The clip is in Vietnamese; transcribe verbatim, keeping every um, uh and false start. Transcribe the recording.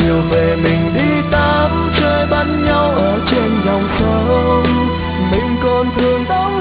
chiều về mình đi tắm chơi bắn nhau ở trên dòng sông, mình còn thường đắm